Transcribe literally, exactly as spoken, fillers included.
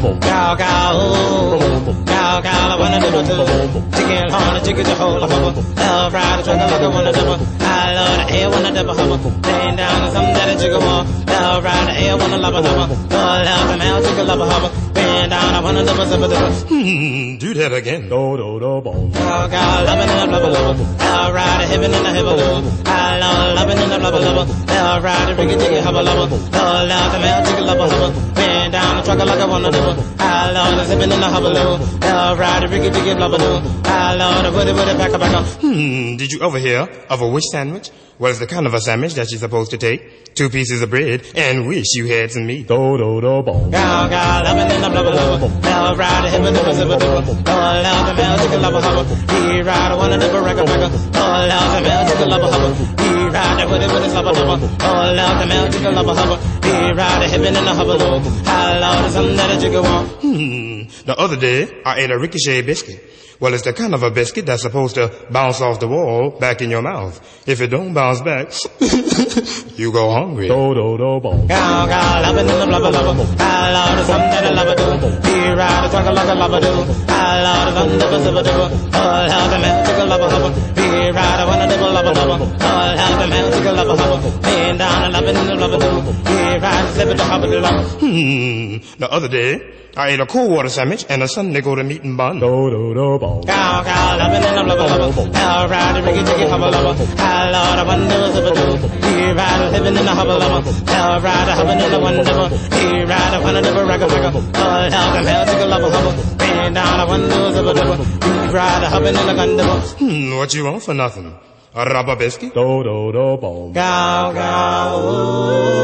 Cow, cow, ooh. Cow, cow, I wanna do it. Chicken, horn, a chicken, a whole hubba. Love ride, drink a liquor, wanna double. I love the air, wanna double hubba. Laying down on something that a jigger more. Love ride, the air, wanna love a hubba. Love, love, the male, chicken, love a hubba. Bend down, I wanna double, double, double. Hmm, do that again. Do, do, do, boom. Cow, cow, loving in the blubber, blubber. Love ride, the hippin' in the hibble, blubber. I love loving in the blubber, blubber. Love ride, the ricky, jiggy, hubba, lubber. Love, love, the male, chicken, love a hubba. Bend down, the trucker like I wanna do. I love the zippin' in the hubba, blubber. Love ride, the ricky, jiggy, blubber, blubber. I love the woody, woody, pack a pack a. Hmm, did you ever hear of a wish sandwich? Well, it's the kind of a sandwich that you're supposed to take two pieces of bread and wish you had some meat. Do, do, do, boom. Cow, cow, loving in the blubber, blubber. Love ride, the hip and the zipper, zipper. Oh, love the male, chicken, love a hubba. He ride, I wanna dip a record, record. Oh, love the male, chicken, love a hubba. He ride, the woody, woody, slubber, slubber. Oh, love the male, chicken, love a hubba. He ride, the hip and the hubba, lubber. I love the something that a jigger want. Hmm, the other day, I ate a ricochet biscuit. Well, it's the kind of a biscuit that's supposed to bounce off the wall back in your mouth. If it don't bounce back, you go hungry. Do, do, do, boom. Cow, cow, loving in the blubber, blubber. I love the something that a lover do. He ride, the trucker like a lover do. I love the something that a zipper, zipper. Oh, love the man, chicken, love a hubba. He ride, I wanna dip a lover, lover. Oh, love the man, chicken, love a hubba. Laying down and loving in the blubber do. He ride, the zipper, the hubba, the lover. Hmm, the other day, I ate a cold water sandwich and a Sunday go to meat and bun. Do, do, do, boom. Cow, cow, loving in the blubber, blubber. Hell ride, the ricky, jiggy, hubba, lover. I love the one do, zipper do. He ride, living in the hubba, lover. Hell ride, the hubba, in the one double. He ride, the one of the ragga, ragga. Oh, love the hell, chicken, love a hubba. Bend down, the one do, zipper, zipper. He ride, the hubba, in the gun double. Hmm, what you want for nothing? A rubber biscuit? Do, do, do, boom. Cow, cow, ooh.